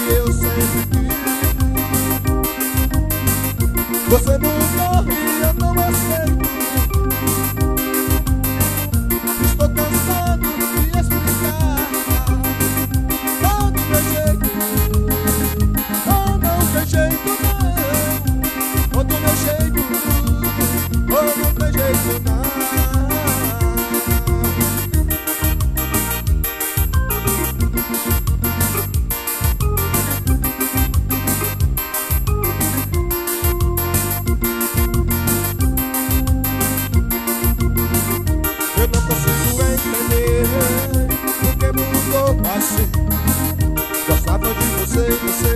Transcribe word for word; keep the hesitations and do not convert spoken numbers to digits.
eu sempre quis. Você mudou e eu não aceito. Estou cansado de explicar. Oh, do meu jeito. Oh, não tem jeito não. Oh, do meu jeito. Oh, não tem jeito não. Eu não consigo entender porque mudou assim. Gostava de você e você